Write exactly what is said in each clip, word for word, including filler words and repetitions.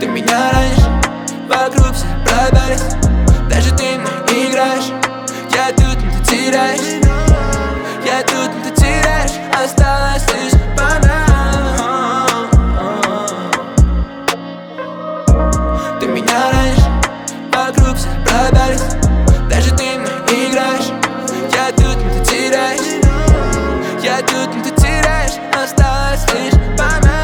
Ты меня ранишь, вокруг все пробились. Даже ты мне играешь. Я тут, но ты теряешь. Я тут, но ты теряешь. Осталось лишь банан. Ты меня ранишь, вокруг все пробились. Даже ты мне играешь. Я тут, но ты теряешь. Я тут, но ты теряешь. Осталось лишь банан.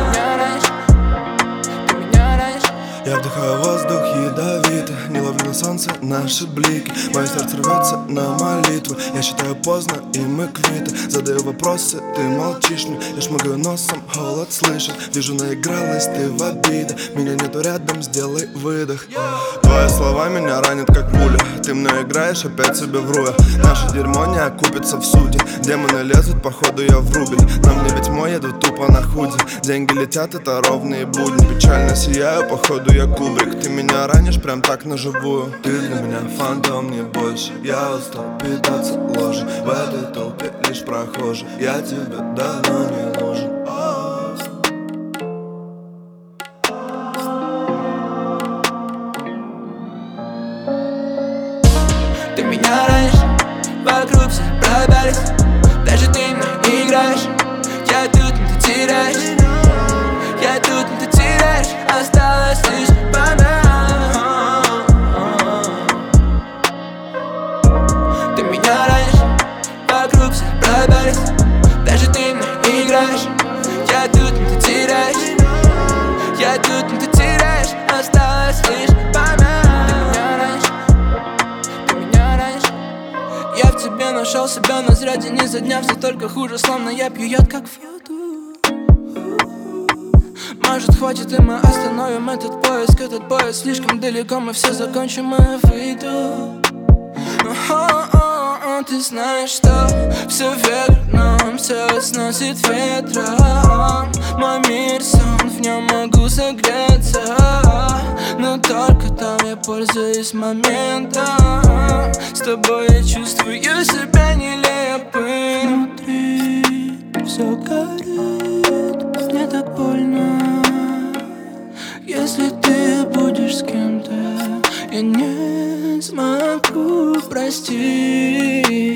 Я вдыхаю воздух ядовито, не ловлю на солнце наши блики. Мое сердце рвется на молитву. Я считаю поздно, и мы квиты. Задаю вопросы, ты молчишь мне. Я шмыгаю носом, холод слышит. Вижу, наигралась ты в обиды. Меня нету рядом, сделай выдох. Твои слова меня ранят как пуля. Ты мной играешь, опять себе вру я. Наше дерьмо не окупится в суде. Демоны лезут, походу я в рубль. На мне ведь мой, еду тупо на худи. Деньги летят, это ровные будни. Печально сияю, походу я Кубрик. Ты меня ранишь прям так на живую. Ты для меня фантом, не больше. Я устал питаться ложью. В этой толпе лишь прохожий. Я тебе давно не нужен. Ты меня ранишь, вокруг все пробились. Даже ты мне играешь. Я тут, но ты теряешь. Я тут, но ты теряешь. Осталось лишь банан. Ты меня ранишь, вокруг все пробились. Даже ты мне играешь. Я тут, но ты теряешь. Я тут, но ты теряешь. Осталось лишь банан. Ты меня ранишь. Я в тебе нашел себя, но зря день изо дня все только хуже, словно я пью яд, как в яду. Может, хватит, и мы остановим этот поиск. Этот поезд слишком далеко, мы все закончим, и выйду. О-о-о, ты знаешь, что все верно, все сносит ветром. Мой мир сон, в нем могу согреться, но только там я пользуюсь моментом. С тобой я чувствую себя нелепым. Внутри все горит, мне так больно. Если ты будешь с кем-то, я не смогу простить.